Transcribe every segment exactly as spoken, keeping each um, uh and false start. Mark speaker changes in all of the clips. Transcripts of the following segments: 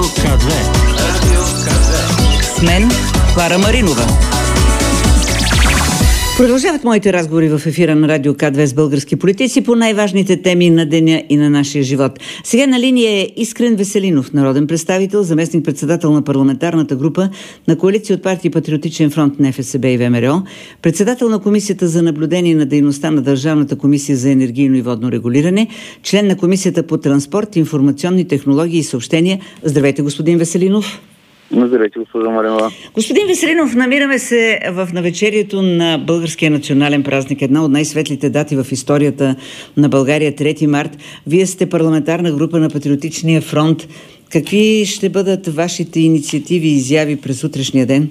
Speaker 1: ка две. Радио ка две. С мен Клара Маринова. Продължават моите разговори в ефира на Радио ка две с български политици по най-важните теми на деня и на нашия живот. Сега на линия е Искрен Веселинов, народен представител, заместник-председател на парламентарната група на коалиция от партии Патриотичен фронт, Н Ф С Б и В М Р О, председател на Комисията за наблюдение на дейността на Държавната комисия за енергийно и водно регулиране, член на Комисията по транспорт, информационни технологии и съобщения. Здравейте, господин Веселинов.
Speaker 2: Здравейте, госпожа Маринова.
Speaker 1: Господин Веселинов, намираме се в навечерието на българския национален празник, една от най-светлите дати в историята на България, трети март. Вие сте парламентарна група на Патриотичния фронт. Какви ще бъдат вашите инициативи и изяви през утрешния ден?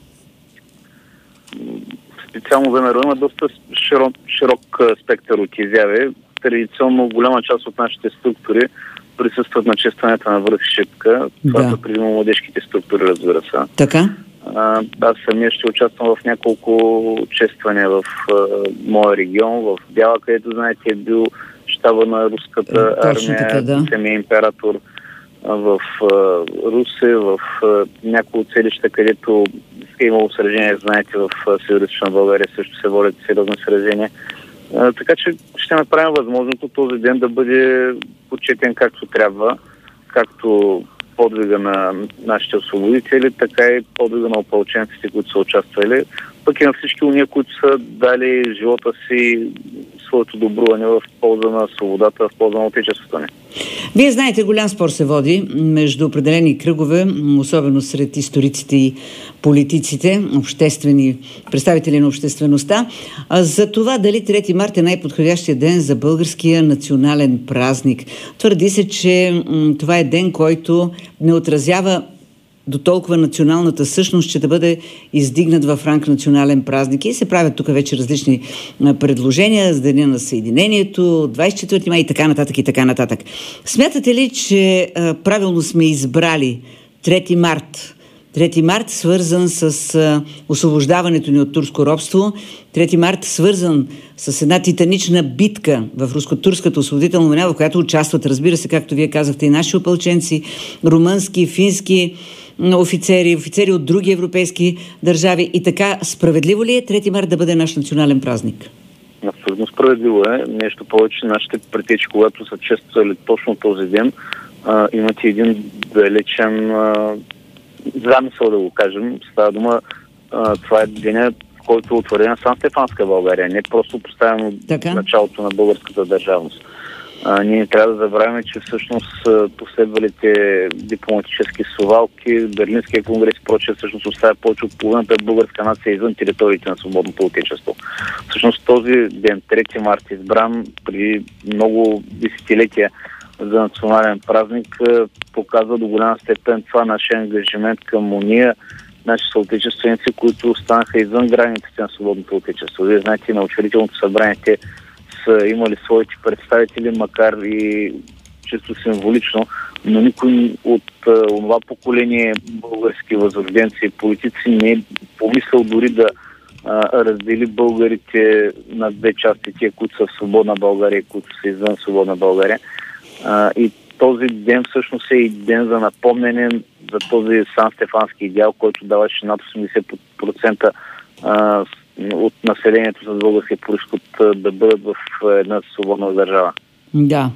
Speaker 2: Специално В М Р О има доста широк, широк спектър от изяви. Традиционно голяма част от нашите структури присъстват на честването на връх Шипка. Това да. са предимно младежките структури, разбира се.
Speaker 1: Така?
Speaker 2: А, аз самия ще участвам в няколко чествания в а, моя регион, в Бяла, където, знаете, е бил щаба на руската
Speaker 1: е,
Speaker 2: армия,
Speaker 1: така, да.
Speaker 2: самия император, а, в а, Русе, в а, няколко селища, където е имало сражения, знаете, в Североизточна България също се водят сериозни сражения. А, така че ще направим възможното този ден да бъде почетен както трябва, както подвига на нашите освободители, така и подвига на опълченците, които са участвали, пък и на всички уния, които са дали живота си, своето добруване в полза на свободата, в полза на отечеството ни.
Speaker 1: Вие знаете, голям спор се води между определени кръгове, особено сред историците и политиците, обществени представители на обществеността, за това дали трети март е най-подходящия ден за българския национален празник. Твърди се, че м- това е ден, който не отразява до толкова националната същност, че да бъде издигнат в ранг национален празник. И се правят тук вече различни предложения за деня на Съединението, двадесет и четвърти май и така нататък и така нататък. Смятате ли, че а, правилно сме избрали трети март? трети март свързан с а, освобождаването ни от турско робство. трети март свързан с една титанична битка в руско-турската освободителна война, в която участват, разбира се, както вие казахте, и наши опълченци, румънски, фински офицери, офицери от други европейски държави. И така, справедливо ли е трети март да бъде наш национален празник?
Speaker 2: Абсолютно справедливо е. Нещо повече, нашите претечи, когато са чествали точно този ден, а, имат един далечен а, замисъл, да го кажем. Става дума, а, това е деня, в който е утворена Сан-Стефанска България, не просто поставено началото на българската държавност. А, ние не трябва да забравяме, че всъщност последвалите дипломатически совалки, Берлинския конгрес и прочее, всъщност оставя повече от половината българска нация извън териториите на свободното отечество. Всъщност този ден, трети март, избран при много десетилетия за национален празник, показва до голяма степен това нашия ангажимент към уния, наши съотечественици, които останаха извън границите на свободното отечество. Вие знаете, на учредителното събрание те са имали своите представители, макар и чисто символично, но никой от а, това поколение български възрожденци и политици не е помислял дори да а, раздели българите на две части, тия, които са в свободна България и които са извън свободна България. А, и този ден всъщност е и ден за напомнене за този Сан-Стефански идеал, който даваше над осемдесет процента а, от населението с български произход да бъдат в една свободна държава.
Speaker 1: Да.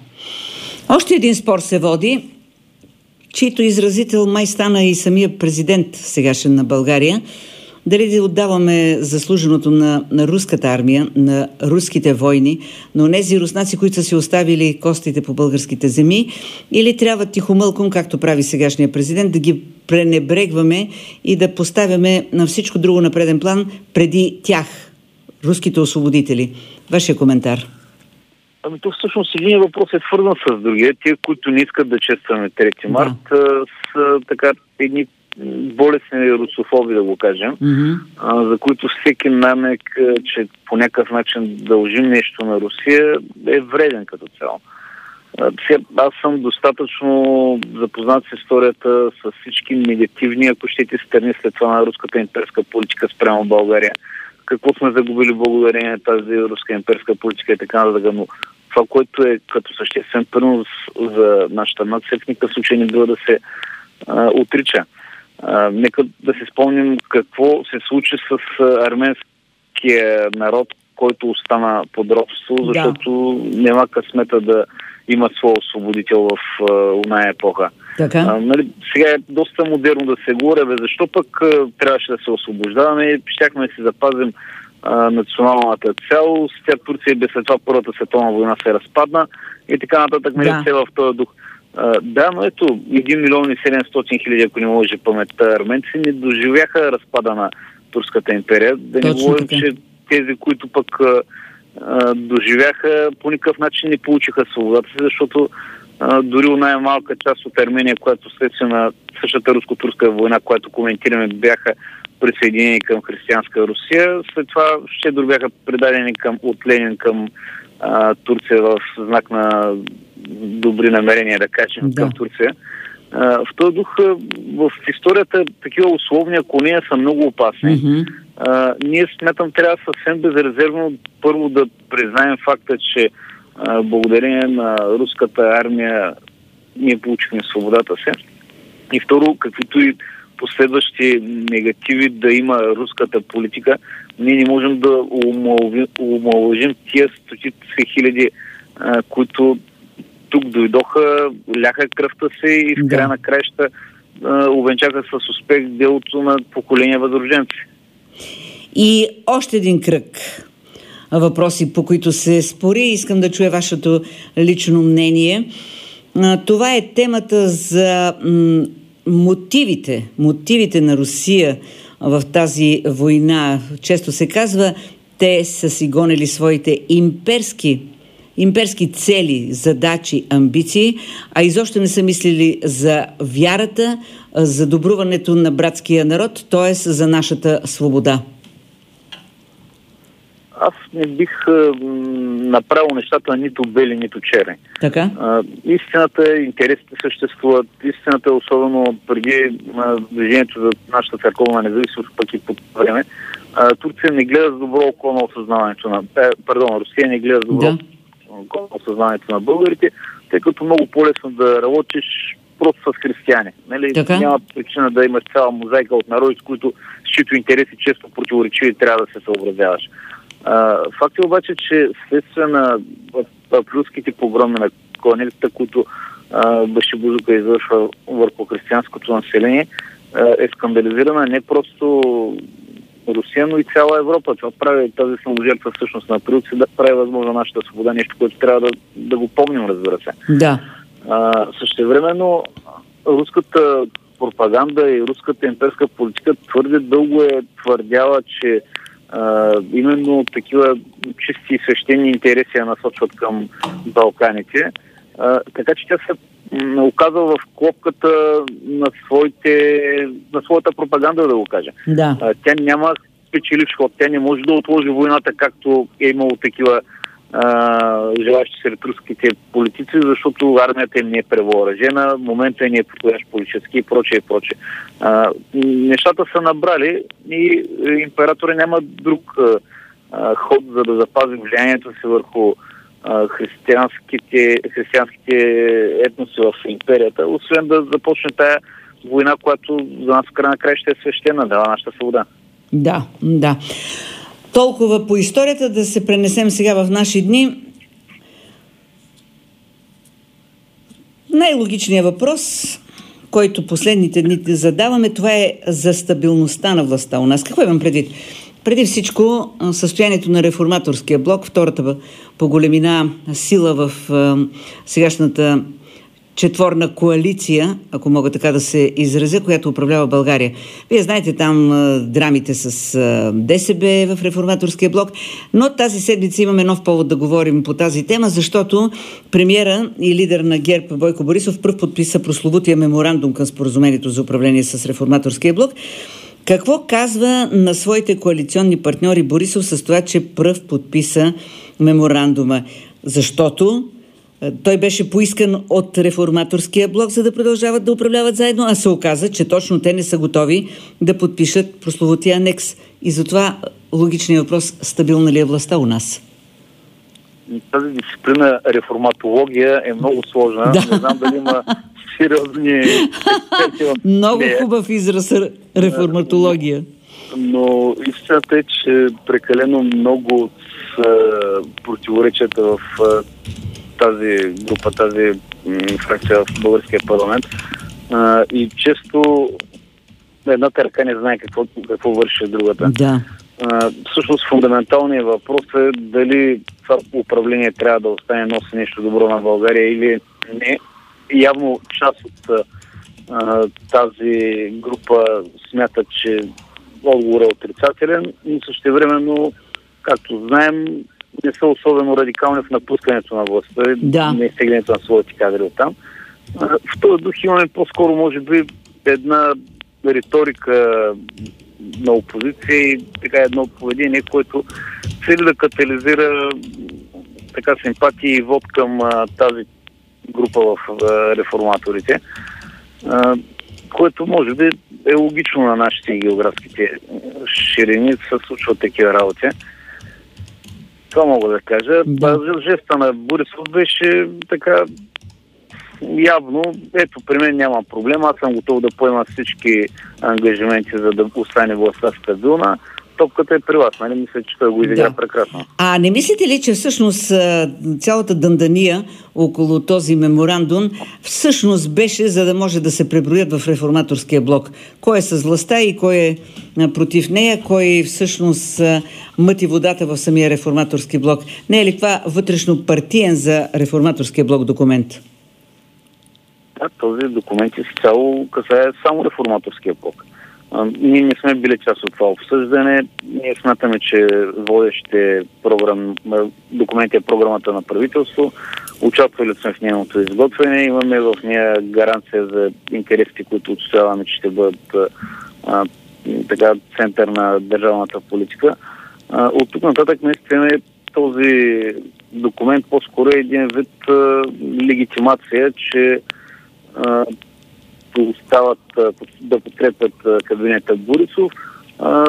Speaker 1: Още един спор се води, чийто изразител май стана и самия президент сегашен на България. Дали да отдаваме заслуженото на, на руската армия, на руските войни, на онези руснаци, които са си оставили костите по българските земи, или трябва тихомълком, както прави сегашния президент, да ги пренебрегваме и да поставяме на всичко друго на преден план преди тях, руските освободители. Вашия коментар?
Speaker 2: Ами то всъщност един въпрос е свързан с другия. Тия, които не искат да честваме трети март, да. са така едни болесни русофоби, да го кажем, mm-hmm. а, за които всеки намек, че по някакъв начин дължим нещо на Русия, е вреден като цяло. Аз съм достатъчно запознат с историята, с всички негативни, ако щете, страни след това на руската имперска политика спрямо България. Какво сме загубили благодарение на тази руска имперска политика и така нататък, но това, което е като съществен принос за нашата нация, в никакъв случай не бива да се а, отрича. А, нека да се спомним какво се случи с арменския народ, който остана под робство, защото да. няма късмета да има своя освободител в а, оная епоха. А, нали, сега е доста модерно да се говори, бе, защо пък а, трябваше да се освобождаваме, щяхме да си запазим а, националната цялост, тя Турция без след това Първата световна война се разпадна и така нататък, нали, да. Все в този дух. А, да, но ето, един милион и седемстотин хиляди, ако не може паметта, арменци не доживяха разпада на Турската империя. Да не говорим, че тези, които пък а, а, доживяха, по никакъв начин не получиха свободата си, защото а, дори най-малка част от Армения, която следствие на същата руско-турска война, която коментираме, бяха присъединени към християнска Русия, след това щедро бяха предадени към, от Ленин към а, Турция в знак на добри намерения, да кажем, да. Към Турция. А, в този дух в историята такива условни клонения са много опасни. Mm-hmm. А, ние смятам, трябва съвсем безрезервно първо да признаем факта, че а, благодарение на руската армия ние получихме свободата си. И второ, каквито и последващи негативи да има руската политика, ние не можем да омалважим тия стотици хиляди, а, които тук дойдоха, ляха кръвта си и в края да. на краища увенчаха с успех делото на поколения възрожденци.
Speaker 1: И още един кръг въпроси, по които се спори. Искам да чуя вашето лично мнение. Това е темата за м- мотивите, мотивите на Русия в тази война. Често се казва, те са си гонили своите имперски имперски цели, задачи, амбиции, а изобщо не са мислили за вярата, за добруването на братския народ, т.е. за нашата свобода.
Speaker 2: Аз не бих а, направил нещата нито бели, нито черни.
Speaker 1: Така?
Speaker 2: А, истината е, интересите съществуват. Истината е особено преди а, движението за нашата църковна независимост, пък и по време. А, Турция не гледа с добро око на осъзнаването на... Е, пардон, Русия не гледа с добро да. осъзнанието на българите, тъй като много по-лесно да работиш просто с християни. Нали? Няма причина да имаш цяла мозайка от народи, с които с чието интереси често противоречиви трябва да се съобразяваш. А, факт е обаче, че следствие на априлските погроми на кланетата, които Башибузука извършва върху християнското население, а, е скандализирана не просто Русия, но и цяла Европа. Това прави тази саможертва всъщност на априлци, да прави възможно нашата свобода, нещо, което трябва да, да го помним, разбира се.
Speaker 1: Да.
Speaker 2: А, същевременно руската пропаганда и руската имперска политика твърде дълго е твърдяла, че а, именно такива чисти и свещени интереси я насочват към Балканите. А, така че тя се оказва в клопката на, своите, на своята пропаганда, да го кажа.
Speaker 1: Да.
Speaker 2: А, тя няма спечеливш ход, тя не може да отложи войната, както е имало такива а, желащи сред руските политици, защото армията им не е превъоръжена, момента не е подходящ политически и прочее и прочее. А, нещата са набрали и императора няма друг а, ход, за да запази влиянието си върху християнските, християнските етноси в империята, освен да започне тая война, която за нас в края на края ще е свещена, дава нашата свобода.
Speaker 1: Да, да. Толкова по историята, да се пренесем сега в наши дни. Най-логичният въпрос, който последните дни задаваме, това е за стабилността на властта у нас. Какво имам предвид? Преди всичко, състоянието на реформаторския блок, втората по големина сила в а, сегашната четворна коалиция, ако мога така да се изразя, която управлява България. Вие знаете там а, драмите с а, ДСБ в реформаторския блок, но тази седмица имаме нов повод да говорим по тази тема, защото премиера и лидер на ГЕРБ Бойко Борисов пръв подписа прословутия меморандум към споразумението за управление с реформаторския блок. Какво казва на своите коалиционни партньори Борисов с това, че пръв подписа меморандума? Защото той беше поискан от реформаторския блок, за да продължават да управляват заедно, а се оказа, че точно те не са готови да подпишат прословутия анекс. И затова логичният въпрос: стабилна ли е властта у нас?
Speaker 2: Тази дисциплина реформатология е много сложна. Да. Не знам дали има сериозни експерти.
Speaker 1: Много хубав израз реформатология.
Speaker 2: Но истината е, че прекалено много с противоречията в тази група, тази фракция в българския парламент. А, и често едната ръка не знае какво, какво върши другата.
Speaker 1: Да.
Speaker 2: А, всъщност фундаменталният въпрос е дали това управление трябва да остане носи нещо добро на България или не. Явно част от а, тази група смята, че отговорът е отрицателен, но същевременно, както знаем, не са особено радикални в напускането на властта,
Speaker 1: да.
Speaker 2: не изтеглянето на своите кадри оттам. В този дух имаме по-скоро, може би, една риторика на опозиция и така едно поведение, което цели да катализира така симпатии и вод към а, тази група в а, реформаторите, а, което може би е логично на нашите географските ширини, се случват такива работи. Това мога да кажа. Да. Жеста на Борисов беше така явно, ето при мен няма проблем, аз съм готов да поема всички ангажименти, за да остане властта стабилна. Топката е при вас, нали? Мисля, че той го изигра да. прекрасно.
Speaker 1: А не мислите ли, че всъщност цялата дъндания около този меморандум всъщност беше, за да може да се преброят в реформаторския блок? Кой е с властта и кой е против нея? Кой всъщност мъти водата в самия реформаторски блок? Не е ли това вътрешно партиен за реформаторския блок документ?
Speaker 2: Да, този документ изцяло касае само реформаторския блок. А, ние не сме били част от това обсъждане. Ние смятаме, че водещите програм... документи е програмата на правителство. Участвали сме в нейното изготвяне. Имаме в нея гаранция за интересите, които отстояваме, че ще бъдат а, така, център на държавната политика. А, от тук нататък наистина е този документ по-скоро е един вид а, легитимация, че а, остават да подкрепят кабинета Борисов, а,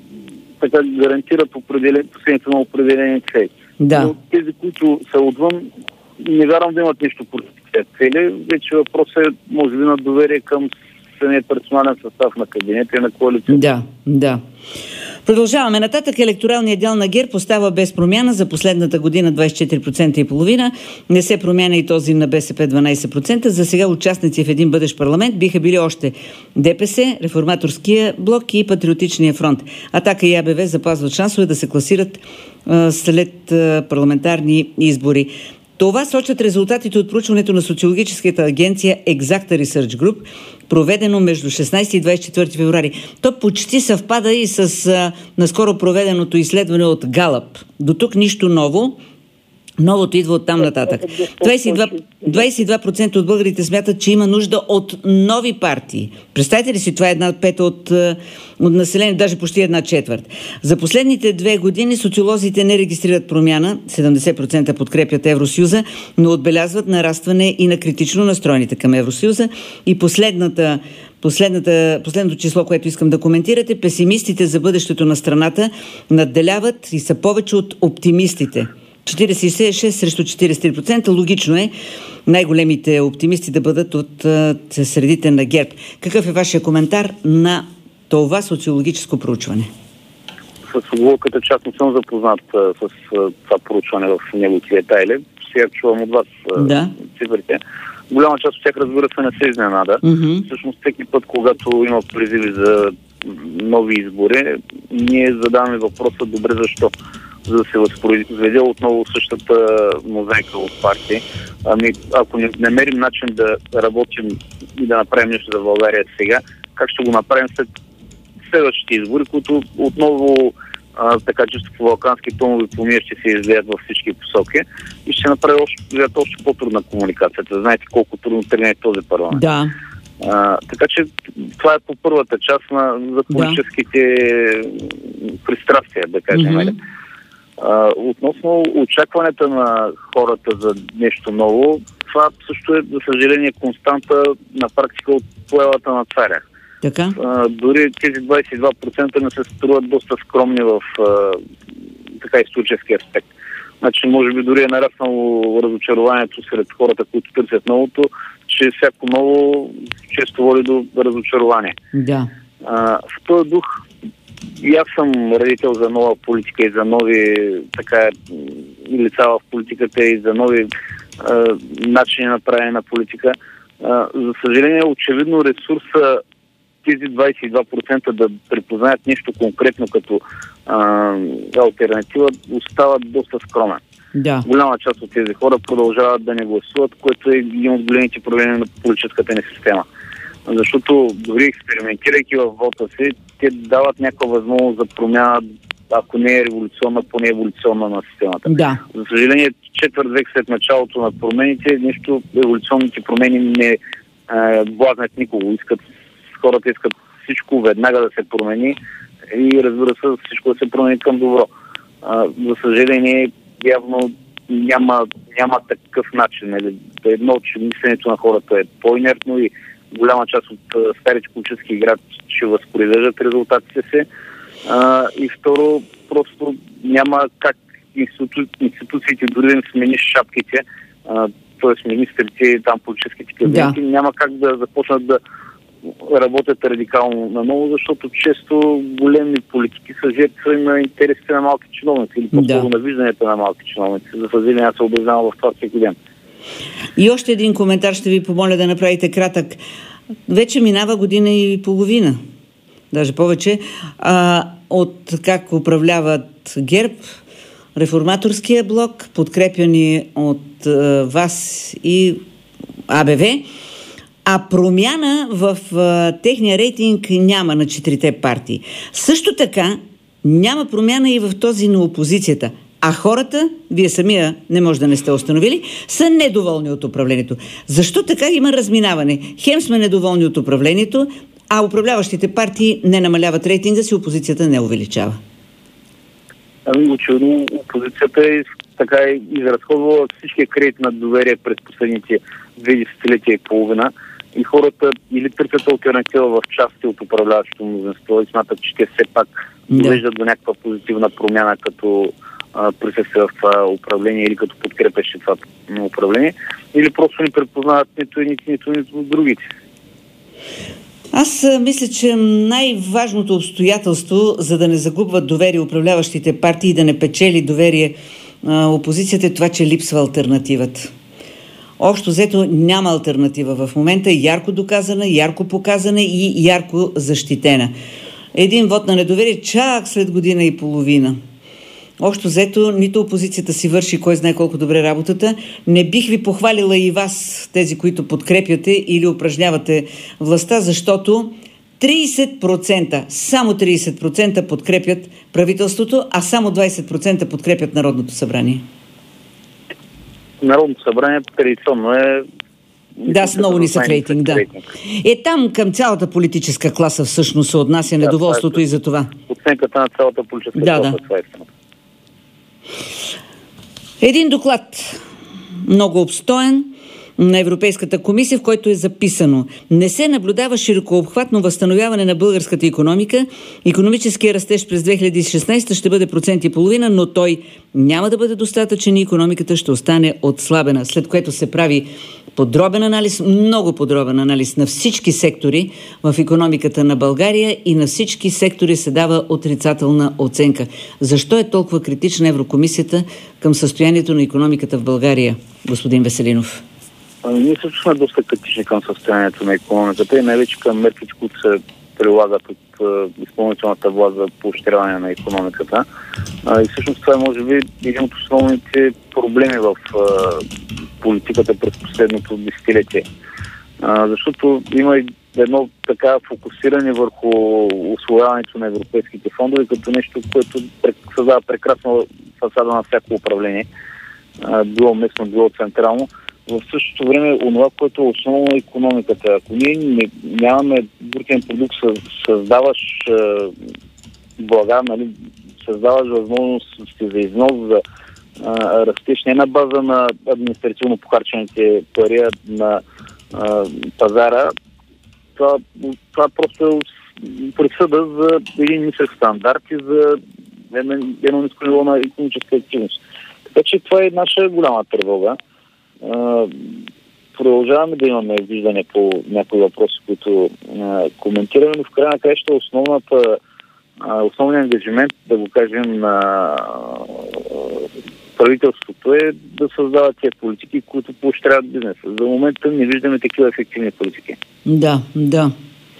Speaker 2: така гарантират последните на определени цели.
Speaker 1: Да.
Speaker 2: Но тези, които са отвън, не вярвам да имат нищо против тези цели. Вече въпросът е, може би, на доверие към самия персонален състав на кабинета и на коалицията.
Speaker 1: Да, да. Продължаваме нататък. Електоралният дял на ГЕРБ остава без промяна за последната година двадесет и четири процента и половина. Не се променя и този на БСП дванадесет процента. За сега участници в един бъдещ парламент биха били още ДПС, Реформаторския блок и Патриотичния фронт. Атака и АБВ запазват шансове да се класират а, след а, парламентарни избори. Това сочат резултатите от проучването на социологическата агенция Exacta Research Group, проведено между шестнадесети и двадесет и четвърти февруари. То почти съвпада и с а, наскоро проведеното изследване от Галъп. До тук нищо ново. Новото идва от там нататък. двадесет и два, двадесет и два процента от българите смятат, че има нужда от нови партии. Представете ли си, това е една пета от, от население, даже почти една четвърт. За последните две години социолозите не регистрират промяна, седемдесет процента подкрепят Евросъюза, но отбелязват нарастване и на критично настроените към Евросъюза. И последната Последната, последното число, което искам да коментирате, песимистите за бъдещето на страната надделяват и са повече от оптимистите. четиридесет и шест срещу четиридесет и три процента. Логично е най-големите оптимисти да бъдат от а, средите на ГЕРБ. Какъв е вашия коментар на това социологическо проучване?
Speaker 2: С оговорката част не съм запознат а, с а, това проучване в неговите детайли. Сега чувам от вас а,
Speaker 1: да.
Speaker 2: цифрите. Голяма част от тях, разбира се, не се изненада.
Speaker 1: Mm-hmm.
Speaker 2: Всъщност всеки път, когато има призиви за нови избори, ние задаваме въпроса добре защо. За да се възпроизведе отново същата мозайка от партии. Ами, ако не намерим начин да работим и да направим нещо за България сега, как ще го направим след следващите избори, които отново а, така чисто по балкански тонове помия ще се излеят във всички посоки и ще направи още, още по-трудна комуникацията. Знаете колко трудно тръгне този парламент.
Speaker 1: Да.
Speaker 2: А, така че това е по първата част на за политическите да. пристрастия, да кажем. Mm-hmm. Uh, относно очакването на хората за нещо ново, това също е, за съжаление, константа на практика от появата на царя.
Speaker 1: Така?
Speaker 2: Uh, дори тези двадесет и два процента не се струват доста скромни в uh, така исторически аспект. Значи, може би дори е нараснало разочарованието сред хората, които търсят новото, че всяко ново често води до разочарование.
Speaker 1: Да.
Speaker 2: А, в този дух и аз съм родител за нова политика и за нови така лица в политиката и за нови а, начини на правене на политика. А, за съжаление, очевидно ресурса тези двадесет и два процента да припознаят нещо конкретно като а, алтернатива остава доста скромен.
Speaker 1: Да.
Speaker 2: Голяма част от тези хора продължават да не гласуват, което е един от големите проблеми на политическата ни система. Защото дори експериментирайки в вота си, те дават някаква възможност за промяна, ако не е революционна, поне еволюционна на системата.
Speaker 1: Да.
Speaker 2: За съжаление, четвърт век след началото на промените, нещо еволюционните промени не е, блазнят никого. Искат, хората искат всичко веднага да се промени и разбира се, всичко да се промени към добро. А, за съжаление, явно няма, няма такъв начин. Едно, че мисленето на хората е по-инертно и голяма част от а, старите политически играчи ще възпроизвеждат резултатите си. А, и второ, просто няма как институ... институциите, дори да им смениш шапките, т.е. министрите, там политическите кабинети, да. Няма как да започнат да работят радикално наново, защото често големи политики са жертви на интересите на малки чиновници или по-скоро да. На вижданията на малки чиновници. За съжаление, аз се убеждавам в това всеки ден.
Speaker 1: И още един коментар ще ви помоля да направите кратък. Вече минава година и половина, даже повече, а, от как управляват ГЕРБ, Реформаторския блок, подкрепяни от а, вас и А Б В, а промяна в а, техния рейтинг няма на четирите партии. Също така няма промяна и в този на опозицията. А хората, вие самия не може да не сте установили, са недоволни от управлението. Защо така има разминаване? Хем сме недоволни от управлението, а управляващите партии не намаляват рейтинга си, опозицията не увеличава.
Speaker 2: Ами, очевидно, опозицията е така изразходвала всичкия кредит на доверие през последните две десетилетия и половина и хората или търсят алтернатива в части от управляващото мнозинство и смятат, че те все пак довеждат да. До някаква позитивна промяна като присъствие в това управление или като подкрепяше това управление, или просто не препознават нито нито, нито, нито другите.
Speaker 1: Аз мисля, че най-важното обстоятелство, за да не загубват доверие управляващите партии и да не печели доверие а, опозицията, е това, че липсва алтернативата. Общо взето няма алтернатива в момента, ярко доказана, ярко показана и ярко защитена. Един вот на недоверие чак след година и половина. Общо взето, нито опозицията си върши кой знае колко добре работата. Не бих ви похвалила и вас, тези, които подкрепяте или упражнявате властта, защото тридесет процента, само тридесет процента подкрепят правителството, а само двадесет процента подкрепят Народното събрание.
Speaker 2: Народното събрание традиционно е...
Speaker 1: Да, с много нисък рейтинг, да. Е, там към цялата политическа класа всъщност се отнася да, недоволството това е, и за това.
Speaker 2: Оценката на цялата политическа
Speaker 1: да,
Speaker 2: класа,
Speaker 1: да.
Speaker 2: това е.
Speaker 1: Един доклад, много обстоен, на Европейската комисия, в който е записано: не се наблюдава широкообхватно възстановяване на българската икономика. Икономическия растеж през две хиляди и шестнадесета ще бъде процент и половина, но той няма да бъде достатъчен и икономиката ще остане отслабена. След което се прави подробен анализ, много подробен анализ на всички сектори в икономиката на България и на всички сектори се дава отрицателна оценка. Защо е толкова критична Еврокомисията към състоянието на икономиката в България, господин Веселинов?
Speaker 2: Ами, ние също сме доста критични към състоянието на икономиката и най-вече към мерките, които се прилагат от е, изпълнителната власт за поощряване на икономиката. А, и всъщност това е, може би, един от основните проблеми в е, политиката през последното десетилетие. А, защото има едно така фокусиране върху усвояването на европейските фондове като нещо, което създава прекрасна фасада на всяко управление, а, било местно, било централно. В същото време, онова, което е основно на икономиката, ако ние не, нямаме брутен продукт, създаваш е, блага, нали, създаваш възможности за износ, за е, растеж не на база на административно похарчените пари на е, пазара, това, това просто е присъда за един нисък стандарт и за едно ниско ниво на икономическа активност. Така че това е наша голяма тревога. продължаваме да имаме виждане по някои въпроси, които а, коментираме, но в края на краища основната, а, основният ангажимент, да го кажем, на правителството е да създава тези политики, които поощряват бизнеса. За момента не виждаме такива ефективни политики.
Speaker 1: Да, да.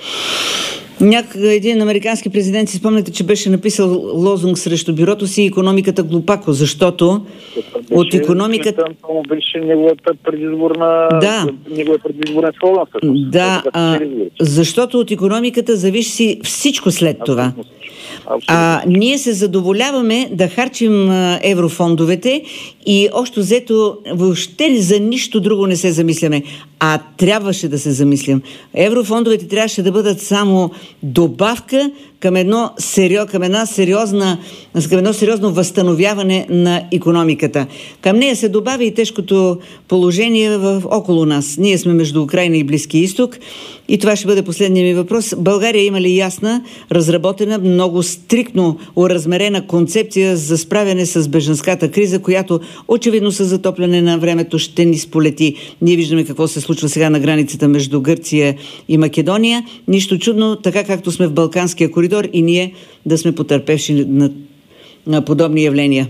Speaker 1: Някак един американски президент, си спомняте, че беше написал лозунг срещу бюрото си "Икономиката глупако", защото
Speaker 2: беше,
Speaker 1: от икономиката...
Speaker 2: Това беше неговата предизборна...
Speaker 1: Да.
Speaker 2: Неговата предизборна слоган.
Speaker 1: Да, а, защото от икономиката зависи всичко след това.
Speaker 2: Абсолютно.
Speaker 1: А ние се задоволяваме да харчим а, еврофондовете и общо взето въобще за нищо друго не се замисляме. А трябваше да се замислям. Еврофондовете трябваше да бъдат само добавка към едно, серио, към една сериозна, към едно сериозно възстановяване на икономиката. Към нея се добави и тежкото положение в, около нас. Ние сме между Украйна и Близкия изток. И това ще бъде последният ми въпрос. България има ли ясна, разработена, много стриктно оразмерена концепция за справяне с бежанската криза, която очевидно със затопляне на времето ще ни сполети? Ние виждаме какво се случва сега на границата между Гърция и Македония. Нищо чудно, така както сме в Балканския коридор, и ние да сме потърпевши на, на подобни явления.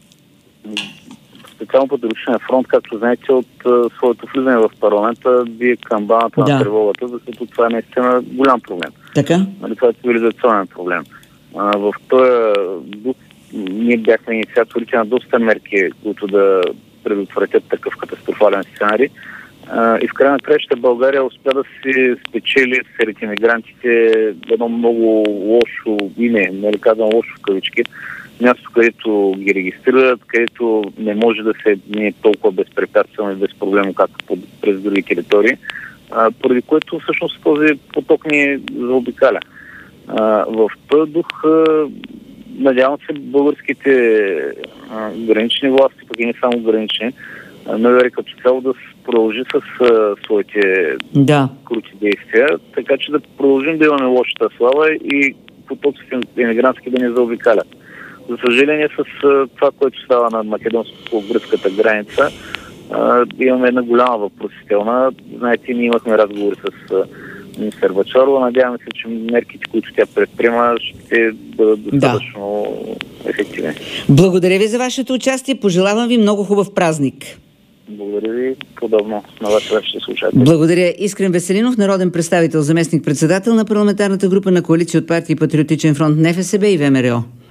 Speaker 2: Специално Патриотичен фронт, както знаете, от uh, своето влизане в парламента бие камбаната
Speaker 1: да.
Speaker 2: на тревогата, защото това е наистина голям проблем.
Speaker 1: Така?
Speaker 2: Нали, това е цивилизационен проблем. Uh, в този дух ние бяхме инициаторите на доста мерки, които да предотвратят такъв катастрофален сценарий. Uh, и в крайна краща България успя да си спечели сред имигрантите едно много лошо име, нали казвам лошо в кавички, място, където ги регистрират, където не може да се не толкова безпрепятствено и безпроблемно, както през други територии, а, поради което всъщност този поток ни заобикаля. А, в този дух а, надявам се българските а, гранични власти, пък и не само гранични, МВР като цяло да продължи с а, своите
Speaker 1: да.
Speaker 2: крути действия, така че да продължим да имаме лошата слава и потоците емигрантски да не заобикалят. За съжаление, с а, това, което става на македонско-гръцката граница, а, имаме една голяма въпросителна. Знаете, ние имахме разговори с а, министър Бъчварова. Надяваме се, че мерките, които тя предприема, ще бъдат достатъчно да. ефективни.
Speaker 1: Благодаря ви за вашето участие. Пожелавам ви много хубав празник.
Speaker 2: Благодаря ви. Подобно на вашите слушатели.
Speaker 1: Благодаря. Искрен Веселинов, народен представител, заместник-председател на парламентарната група на коалиция от партии Патриотичен фронт, НФСБ и ВМРО.